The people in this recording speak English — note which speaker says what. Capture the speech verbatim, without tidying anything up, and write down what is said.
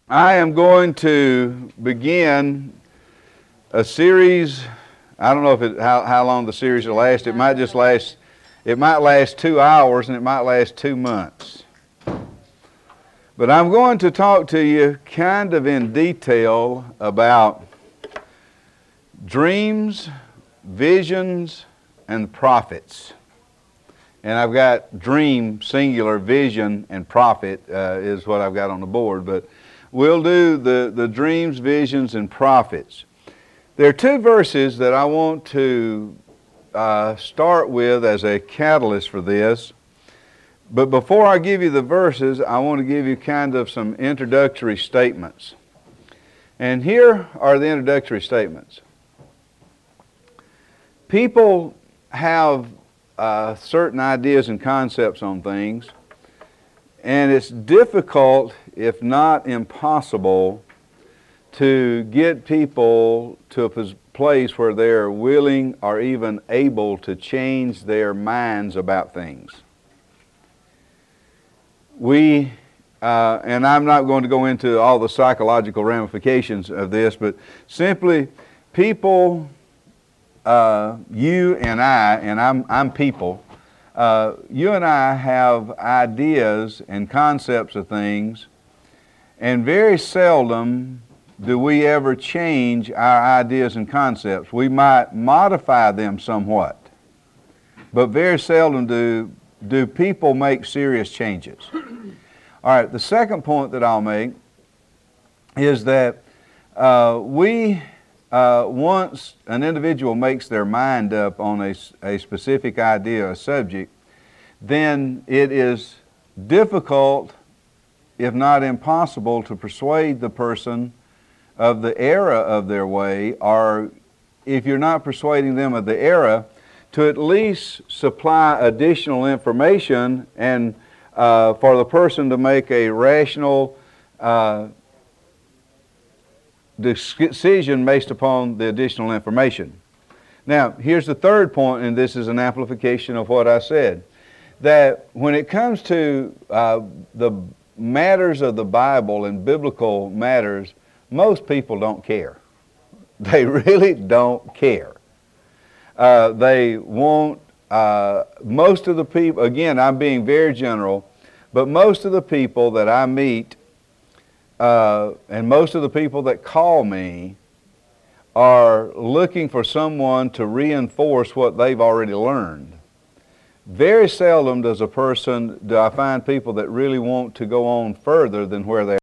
Speaker 1: I am going to begin a series. I don't know if it, how, how long the series will last. It might just last, it might last two hours and it might last two months. But I'm going to talk to you kind of in detail about dreams, visions, and prophets. And I've got dream, singular, vision, and prophet uh, is what I've got on the board. But we'll do the, the dreams, visions, and prophets. There are two verses that I want to uh, start with as a catalyst for this. But before I give you the verses, I want to give you kind of some introductory statements. And here are the introductory statements. People have uh, certain ideas and concepts on things, and it's difficult, if not impossible, to get people to a place where they're willing or even able to change their minds about things. We, uh, and I'm not going to go into all the psychological ramifications of this, but simply people, uh, you and I, and I'm, I'm people, uh, you and I have ideas and concepts of things, and very seldom do we ever change our ideas and concepts. We might modify them somewhat, but very seldom do, do people make serious changes. All right, the second point that I'll make is that uh, we, uh, once an individual makes their mind up on a, a specific idea, a subject, then it is difficult, if not impossible, to persuade the person of the error of their way, or if you're not persuading them of the error, to at least supply additional information and uh, for the person to make a rational uh, decision based upon the additional information. Now, here's the third point, and this is an amplification of what I said, that when it comes to uh, the matters of the Bible and biblical matters, most people don't care. They really don't care. Uh, they won't, uh, most of the people, again, I'm being very general, but most of the people that I meet uh, and most of the people that call me are looking for someone to reinforce what they've already learned. Very seldom does a person, do I find people that really want to go on further than where they